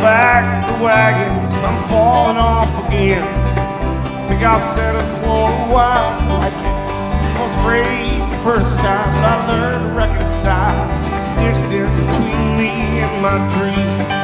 back the wagon, I'm falling off again. Think I'll settle for a while like it. I was afraid the first time, but I learned to reconcile the distance between me and my dream.